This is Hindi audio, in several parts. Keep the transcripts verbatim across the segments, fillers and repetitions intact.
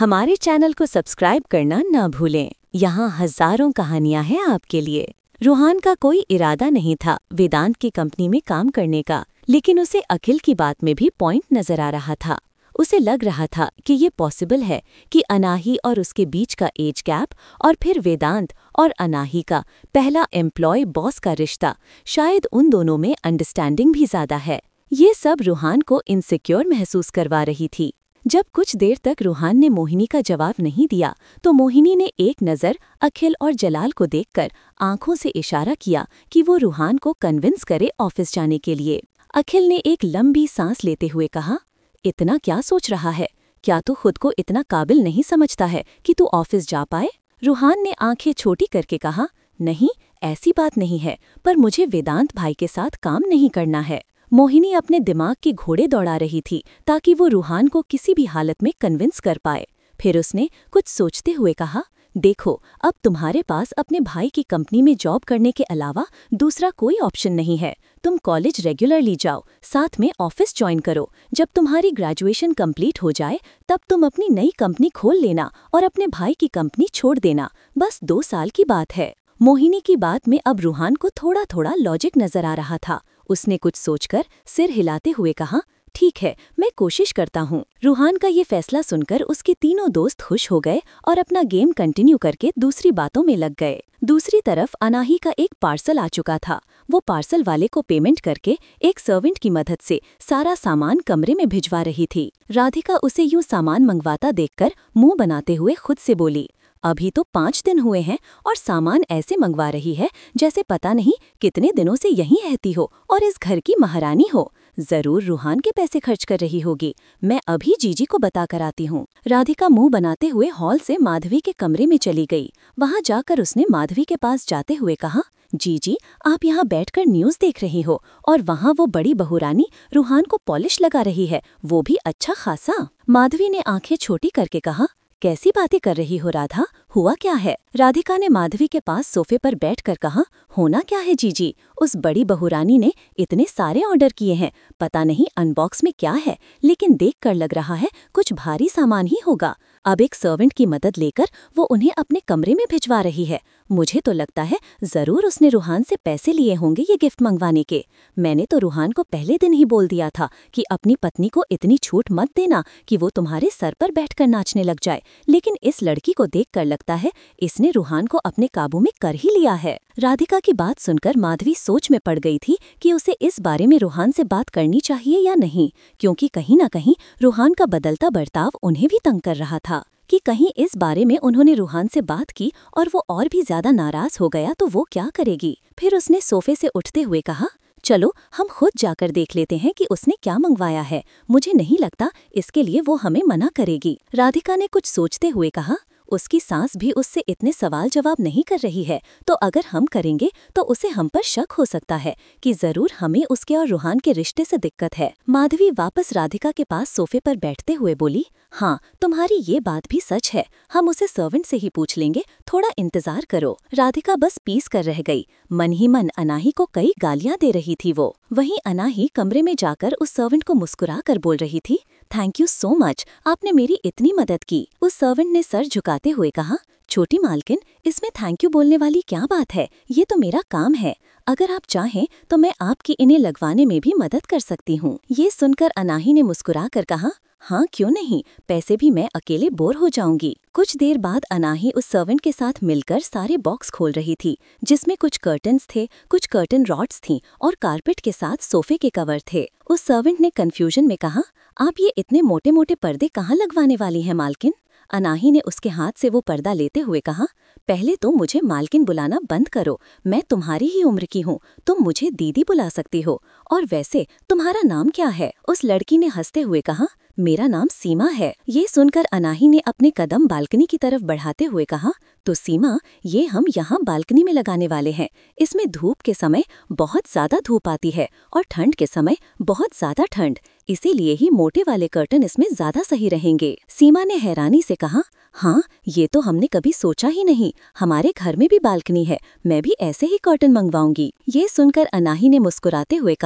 हमारे चैनल को सब्सक्राइब करना ना भूलें। यहाँ हजारों कहानियाँ हैं आपके लिए। रूहान का कोई इरादा नहीं था वेदांत की कंपनी में काम करने का, लेकिन उसे अखिल की बात में भी पॉइंट नजर आ रहा था। उसे लग रहा था कि ये पॉसिबल है कि अनाही और उसके बीच का एज गैप और फिर वेदांत और अनाही का पहला एम्प्लॉय बॉस का रिश्ता, शायद उन दोनों में अंडरस्टैंडिंग भी ज्यादा है। ये सब रूहान को इनसिक्योर महसूस करवा रही थी। जब कुछ देर तक रूहान ने मोहिनी का जवाब नहीं दिया तो मोहिनी ने एक नज़र अखिल और जलाल को देखकर आंखों से इशारा किया कि वो रूहान को कन्विंस करे ऑफिस जाने के लिए। अखिल ने एक लंबी सांस लेते हुए कहा, इतना क्या सोच रहा है? क्या तू खुद को इतना काबिल नहीं समझता है कि तू ऑफिस जा पाए? रूहान ने आंखें छोटी करके कहा, नहीं, ऐसी बात नहीं है, पर मुझे वेदांत भाई के साथ काम नहीं करना है। मोहिनी अपने दिमाग के घोड़े दौड़ा रही थी ताकि वो रूहान को किसी भी हालत में कन्विंस कर पाए। फिर उसने कुछ सोचते हुए कहा, देखो, अब तुम्हारे पास अपने भाई की कंपनी में जॉब करने के अलावा दूसरा कोई ऑप्शन नहीं है। तुम कॉलेज रेगुलरली जाओ, साथ में ऑफिस ज्वाइन करो। जब तुम्हारी ग्रेजुएशन कंप्लीट हो जाए तब तुम अपनी नई कंपनी खोल लेना और अपने भाई की कंपनी छोड़ देना। बस दो साल की बात है। मोहिनी की बात में अब रूहान को थोड़ा थोड़ा लॉजिक नजर आ रहा था। उसने कुछ सोचकर सिर हिलाते हुए कहा, ठीक है, मैं कोशिश करता हूँ। रूहान का ये फैसला सुनकर उसके तीनों दोस्त खुश हो गए और अपना गेम कंटिन्यू करके दूसरी बातों में लग गए। दूसरी तरफ अनाही का एक पार्सल आ चुका था। वो पार्सल वाले को पेमेंट करके एक सर्वेंट की मदद से सारा सामान कमरे में भिजवा रही थी। राधिका उसे यूं सामान मंगवाता देखकर मुंह बनाते हुए खुद से बोली, अभी तो पाँच दिन हुए हैं और सामान ऐसे मंगवा रही है जैसे पता नहीं कितने दिनों से यहीं रहती हो और इस घर की महारानी हो। जरूर रूहान के पैसे खर्च कर रही होगी। मैं अभी जीजी को बता कर आती हूँ। राधिका मुंह बनाते हुए हॉल से माधवी के कमरे में चली गई। वहां जाकर उसने माधवी के पास जाते हुए कहा, जीजी, आप यहाँ बैठकर न्यूज़ देख रही हो और वहाँ वो बड़ी बहुरानी रूहान को पॉलिश लगा रही है, वो भी अच्छा खासा। माधवी ने आंखें छोटी करके कहा, कैसी बातें कर रही हो राधा, हुआ क्या है? राधिका ने माधवी के पास सोफे पर बैठकर कहा, होना क्या है जीजी, उस बड़ी बहुरानी ने इतने सारे ऑर्डर किए हैं, पता नहीं अनबॉक्स में क्या है, लेकिन देखकर लग रहा है कुछ भारी सामान ही होगा। अब एक सर्वेंट की मदद लेकर वो उन्हें अपने कमरे में भिजवा रही है। मुझे तो लगता है जरूर उसने रूहान से पैसे लिए होंगे ये गिफ्ट मंगवाने के। मैंने तो रूहान को पहले दिन ही बोल दिया था कि अपनी पत्नी को इतनी छूट मत देना कि वो तुम्हारे सर पर बैठकर नाचने लग जाए, लेकिन इस लड़की को देखकर लगता है इसने रूहान को अपने काबू में कर ही लिया है। राधिका की बात सुनकर माधवी सोच में पड़ गई थी कि उसे इस बारे में रूहान से बात करनी चाहिए या नहीं, क्योंकि कहीं ना कहीं रूहान का बदलता बर्ताव उन्हें भी तंग कर रहा था। कि कहीं इस बारे में उन्होंने रूहान से बात की और वो और भी ज्यादा नाराज हो गया तो वो क्या करेगी। फिर उसने सोफे से उठते हुए कहा, चलो हम खुद जाकर देख लेते हैं कि उसने क्या मंगवाया है। मुझे नहीं लगता इसके लिए वो हमें मना करेगी। राधिका ने कुछ सोचते हुए कहा, उसकी सास भी उससे इतने सवाल जवाब नहीं कर रही है, तो अगर हम करेंगे तो उसे हम पर शक हो सकता है कि जरूर हमें उसके और रूहान के रिश्ते से दिक्कत है। माधवी वापस राधिका के पास सोफे पर बैठते हुए बोली, हाँ, तुम्हारी ये बात भी सच है, हम उसे सर्वेंट से ही पूछ लेंगे, थोड़ा इंतजार करो। राधिका बस पीस कर रह गई। मन ही मन अनाही को कई गालियां दे रही थी वो। वहीं अनाही कमरे में जाकर उस सर्वेंट को मुस्कुरा कर बोल रही थी, थैंक यू सो मच, आपने मेरी इतनी मदद की। उस सर्वेंट ने सर झुकाते हुए कहा, छोटी मालकिन, इसमें थैंक यू बोलने वाली क्या बात है, ये तो मेरा काम है। अगर आप चाहें तो मैं आपकी इन्हें लगवाने में भी मदद कर सकती हूँ। ये सुनकर अनाही ने मुस्कुरा कर कहा, हाँ क्यों नहीं, पैसे भी मैं अकेले बोर हो जाऊंगी। कुछ देर बाद अनाही उस सर्वेंट के साथ मिलकर सारे बॉक्स खोल रही थी, जिसमें कुछ कर्टन्स थे, कुछ कर्टन रॉड्स थीं और कारपेट के साथ सोफे के कवर थे। उस सर्वेंट ने कंफ्यूजन में कहा, आप ये इतने मोटे मोटे पर्दे कहाँ लगवाने वाली हैं मालकिन? अनाही ने उसके हाथ से वो पर्दा लेते हुए कहा, पहले तो मुझे मालकिन बुलाना बंद करो, मैं तुम्हारी ही उम्र की हूँ, तुम मुझे दीदी बुला सकती हो। और वैसे तुम्हारा नाम क्या है? उस लड़की ने हंसते हुए कहा, मेरा नाम सीमा है। ये सुनकर अनाही ने अपने कदम बालकनी की तरफ बढ़ाते हुए कहा, तो सीमा, ये हम यहाँ बालकनी में लगाने वाले हैं। इसमें धूप के समय बहुत ज्यादा धूप आती है और ठंड के समय बहुत ज्यादा ठंड, इसीलिए ही मोटे वाले कर्टन इसमें ज्यादा सही रहेंगे। सीमा ने हैरानी से कहा, हाँ, ये तो हमने कभी सोचा ही नहीं, हमारे घर में भी बालकनी है, मैं भी ऐसे ही कर्टन मंगवाऊंगी। ये सुनकर अनाही ने मुस्कुराते हुए कहा,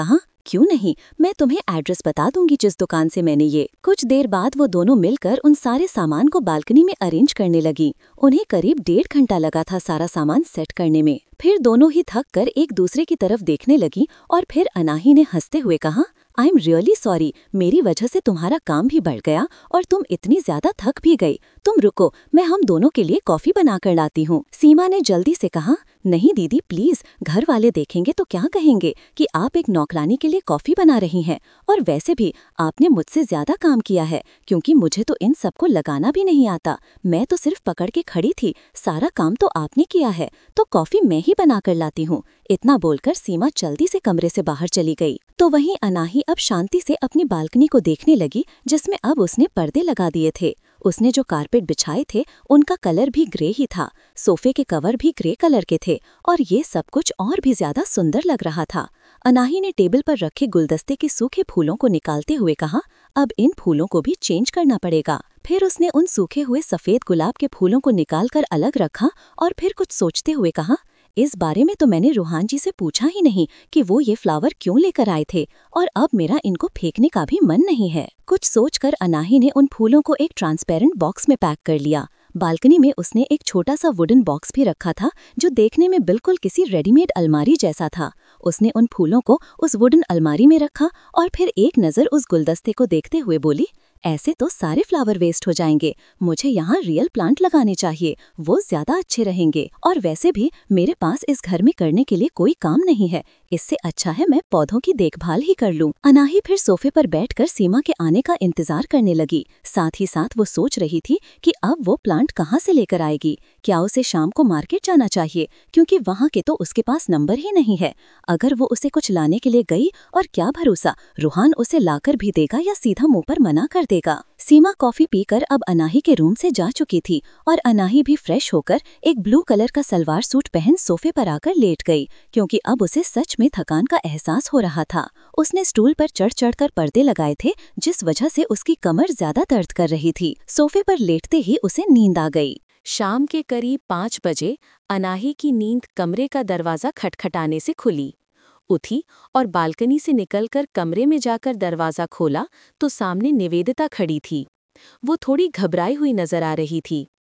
क्यों नहीं, मैं तुम्हें एड्रेस बता दूंगी जिस दुकान से मैंने ये। कुछ देर बाद वो दोनों मिलकर उन सारे सामान को बालकनी में अरेंज करने लगी। उन्हें करीब डेढ़ घंटा लगा था सारा सामान सेट करने में। फिर दोनों ही थक कर एक दूसरे की तरफ देखने लगी और फिर अनाही ने हंसते हुए कहा, आई एम रियली सॉरी, मेरी वजह से तुम्हारा काम भी बढ़ गया और तुम इतनी ज्यादा थक भी गई। तुम रुको, मैं हम दोनों के लिए कॉफी बना कर लाती हूँ। सीमा ने जल्दी से कहा, नहीं दीदी प्लीज, घर वाले देखेंगे तो क्या कहेंगे कि आप एक नौकरानी के लिए कॉफी बना रही हैं। और वैसे भी आपने मुझसे ज्यादा काम किया है, क्योंकि मुझे तो इन सबको लगाना भी नहीं आता। मैं तो सिर्फ पकड़ के खड़ी थी, सारा काम तो आपने किया है, तो कॉफी मैं ही बना कर लाती हूँ। इतना बोलकर सीमा जल्दी से कमरे से बाहर चली गई। तो वहीं अनाही अब शांति से अपनी बालकनी को देखने लगी, जिसमें अब उसने पर्दे लगा दिए थे। उसने जो कारपेट बिछाए थे उनका कलर भी ग्रे ही था, सोफे के कवर भी ग्रे कलर के थे और ये सब कुछ और भी ज्यादा सुंदर लग रहा था। अनाही ने टेबल पर रखे गुलदस्ते के सूखे फूलों को निकालते हुए कहा, अब इन फूलों को भी चेंज करना पड़ेगा। फिर उसने उन सूखे हुए सफेद गुलाब के फूलों को निकालकर अलग रखा और फिर कुछ सोचते हुए कहा, इस बारे में तो मैंने रूहान जी से पूछा ही नहीं कि वो ये फ्लावर क्यों लेकर आए थे, और अब मेरा इनको फेंकने का भी मन नहीं है। कुछ सोचकर अनाही ने उन फूलों को एक ट्रांसपेरेंट बॉक्स में पैक कर लिया। बालकनी में उसने एक छोटा सा वुडन बॉक्स भी रखा था, जो देखने में बिल्कुल किसी रेडीमेड अलमारी जैसा था। उसने उन फूलों को उस वुडन अलमारी में रखा और फिर एक नज़र उस गुलदस्ते को देखते हुए बोली, ऐसे तो सारे फ्लावर वेस्ट हो जाएंगे, मुझे यहाँ रियल प्लांट लगाने चाहिए, वो ज्यादा अच्छे रहेंगे। और वैसे भी मेरे पास इस घर में करने के लिए कोई काम नहीं है, इससे अच्छा है मैं पौधों की देखभाल ही कर लूं। अनाही फिर सोफे पर बैठकर सीमा के आने का इंतजार करने लगी। साथ ही साथ वो सोच रही थी कि अब वो प्लांट कहाँ से लेकर आएगी। क्या उसे शाम को मार्केट जाना चाहिए, क्योंकि वहाँ के तो उसके पास नंबर ही नहीं है। अगर वो उसे कुछ लाने के लिए गई, और क्या भरोसा रूहान उसे लाकर भी देगा या सीधा मुंह पर मना कर देगा। सीमा कॉफी पीकर अब अनाही के रूम से जा चुकी थी और अनाही भी फ्रेश होकर एक ब्लू कलर का सलवार सूट पहन सोफे पर आकर लेट गई, क्योंकि अब उसे सच में थकान का एहसास हो रहा था। उसने स्टूल पर चढ़ चढ़कर पर्दे लगाए थे, जिस वजह से उसकी कमर ज्यादा दर्द कर रही थी। सोफे पर लेटते ही उसे नींद आ गई। शाम के करीब पाँच बजे अनाही की नींद कमरे का दरवाजा खटखटाने से खुली। उठी और बालकनी से निकलकर कमरे में जाकर दरवाजा खोला तो सामने निवेदिता खड़ी थी। वो थोड़ी घबराई हुई नजर आ रही थी।